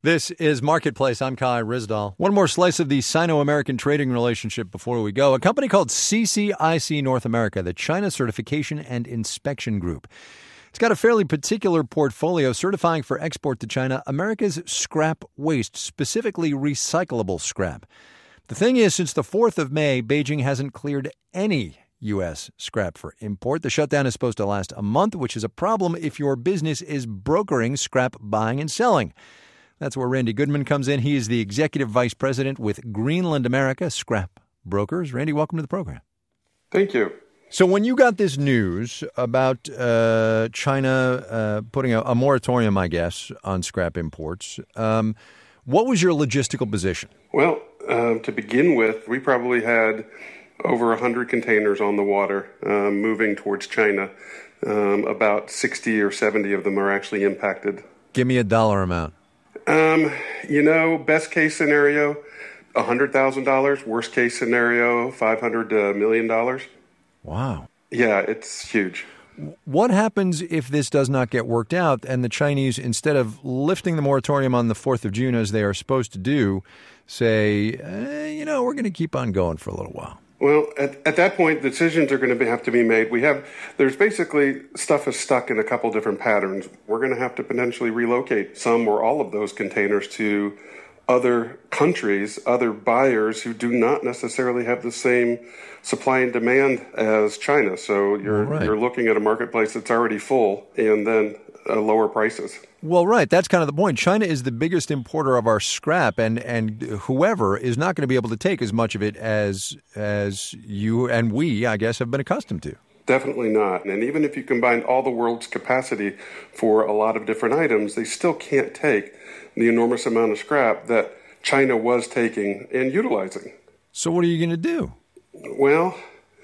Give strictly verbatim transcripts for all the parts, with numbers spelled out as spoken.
This is Marketplace. I'm Kai Ryssdal. One more slice of the Sino-American trading relationship before we go. A company called C C I C North America, the China Certification and Inspection Group. It's got a fairly particular portfolio certifying for export to China America's scrap waste, specifically recyclable scrap. The thing is, since the fourth of May, Beijing hasn't cleared any U S scrap for import. The shutdown is supposed to last a month, which is a problem if your business is brokering scrap buying and selling. That's where Randy Goodman comes in. He is the executive vice president with Greenland America Scrap Brokers. Randy, welcome to the program. Thank you. So when you got this news about uh, China uh, putting a, a moratorium, I guess, on scrap imports, um, what was your logistical position? Well, um, to begin with, we probably had over one hundred containers on the water um, moving towards China. Um, about sixty or seventy of them are actually impacted. Give me a dollar amount. Um, you know, best case scenario, one hundred thousand dollars. Worst case scenario, five hundred to a million dollars. Wow. Yeah, it's huge. What happens if this does not get worked out and the Chinese, instead of lifting the moratorium on the fourth of June as they are supposed to do, say, eh, you know, we're going to keep on going for a little while? Well, at, at that point, decisions are going to be, have to be made. We have, there's basically stuff is stuck in a couple different patterns. We're going to have to potentially relocate some or all of those containers to other countries, other buyers who do not necessarily have the same supply and demand as China. So you're right. you're looking at a marketplace that's already full and then uh, lower prices. Well, right. That's kind of the point. China is the biggest importer of our scrap, and, and whoever is not going to be able to take as much of it as as you and we, I guess, have been accustomed to. Definitely not. And even if you combine all the world's capacity for a lot of different items, they still can't take the enormous amount of scrap that China was taking and utilizing. So what are you going to do? Well,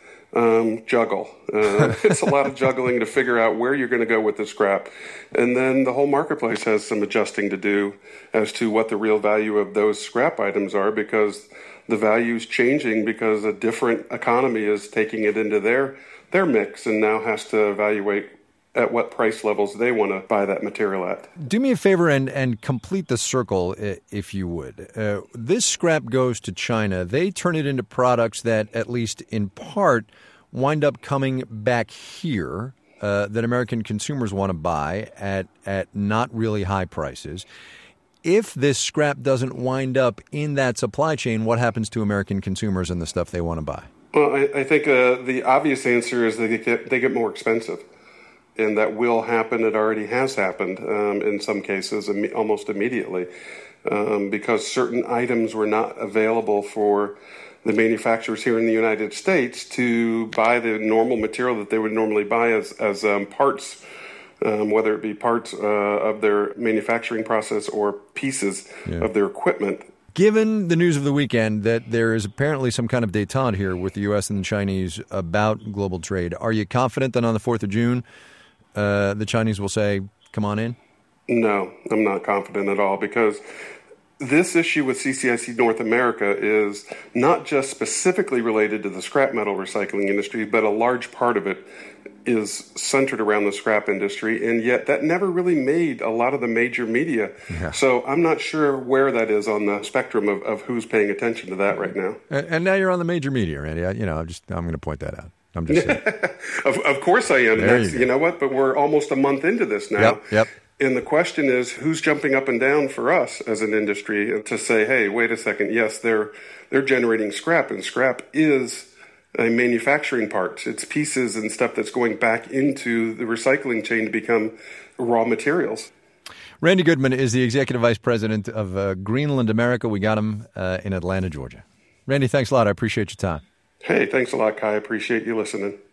um, juggle. Uh, it's a lot of juggling to figure out where you're going to go with the scrap. And then the whole marketplace has some adjusting to do as to what the real value of those scrap items are, because the value's changing because a different economy is taking it into their their mix and now has to evaluate at what price levels they want to buy that material at. Do me a favor and, and complete the circle, if you would. Uh, this scrap goes to China. They turn it into products that, at least in part, wind up coming back here uh, that American consumers want to buy at, at not really high prices. If this scrap doesn't wind up in that supply chain, what happens to American consumers and the stuff they want to buy? Well, I, I think uh, the obvious answer is they get they get more expensive. And that will happen. It already has happened um, in some cases, Im- almost immediately, um, because certain items were not available for the manufacturers here in the United States to buy the normal material that they would normally buy as, as um, parts, um, whether it be parts uh, of their manufacturing process or pieces yeah. of their equipment. Given the news of the weekend that there is apparently some kind of détente here with the U S and the Chinese about global trade, are you confident that on the fourth of June, Uh, the Chinese will say, come on in? No, I'm not confident at all, because this issue with C C I C North America is not just specifically related to the scrap metal recycling industry, but a large part of it is centered around the scrap industry, and yet that never really made a lot of the major media. Yeah. So I'm not sure where that is on the spectrum of, of who's paying attention to that right now. And, and now you're on the major media, Randy. I, you know, I'm just I'm going to point that out. I'm just saying. of, of course I am. There That's, you, you know what? But we're almost a month into this now. Yep, yep. And the question is, who's jumping up and down for us as an industry to say, hey, wait a second. Yes, they're they're generating scrap, and scrap is a manufacturing part. It's pieces and stuff that's going back into the recycling chain to become raw materials. Randy Goodman is the executive vice president of uh, Greenland America. We got him uh, in Atlanta, Georgia. Randy, thanks a lot. I appreciate your time. Hey, thanks a lot, Kai. I appreciate you listening.